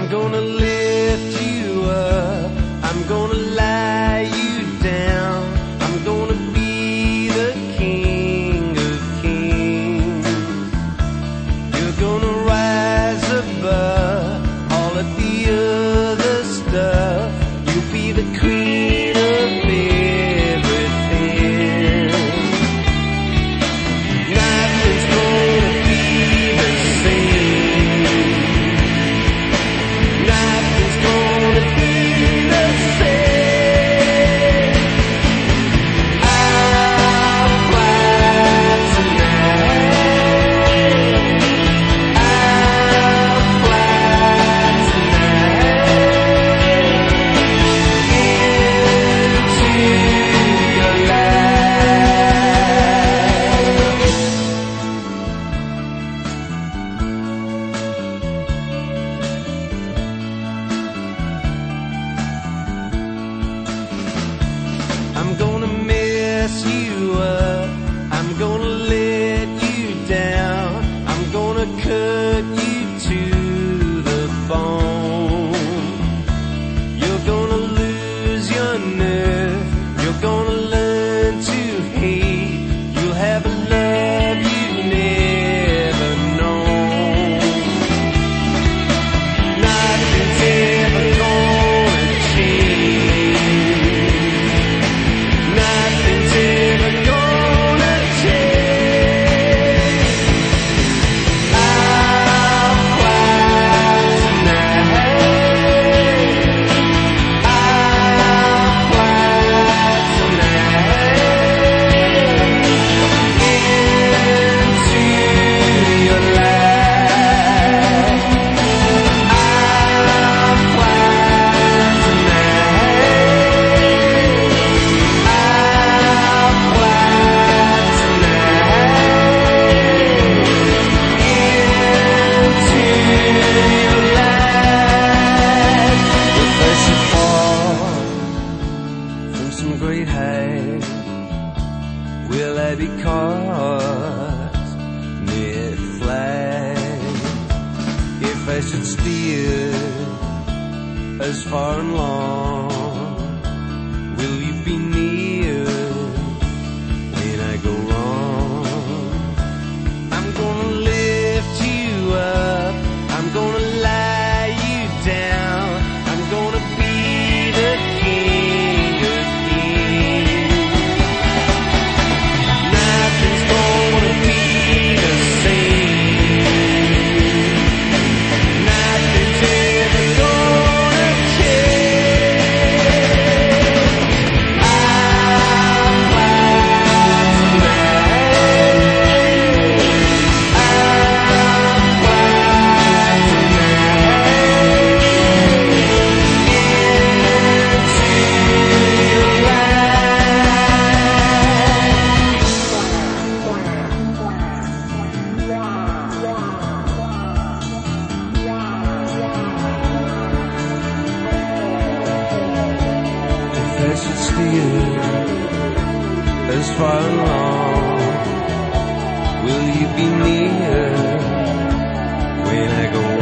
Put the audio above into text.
I'm gonna lift you up, I'm gonna lie you down, I'm gonna be the King of Kings. You're gonna rise above all of the other stuff, you'll be the queen of everything. Nothing's gonna be the same. Nothing's gonna be the same. I'll fly tonight. I'll fly tonight into your life. I'm gonna mess you up, I'm gonna let you down, I'm gonna cut you to the bone. You're gonna lose your nerve, you're gonna learn to hate, you'll have a love you've never known. Nothing's ever gonna change. Nothing's ever gonna change. I'll fly tonight. I'll fly tonight into your life. I'll fly tonight. I'll fly tonight into your life. If I should fall from some great height, will I be caught mid-flight? If I should steer as far and long, will you be near when I go wrong? I'm gonna lift you up, I'm gonna lie you down, I'm gonna be the King of Kings. Nothing's gonna be the same. Nothing's ever gonna change. I'll fly tonight. I'll fly tonight into your If I should steer as far and long, will you be near when I go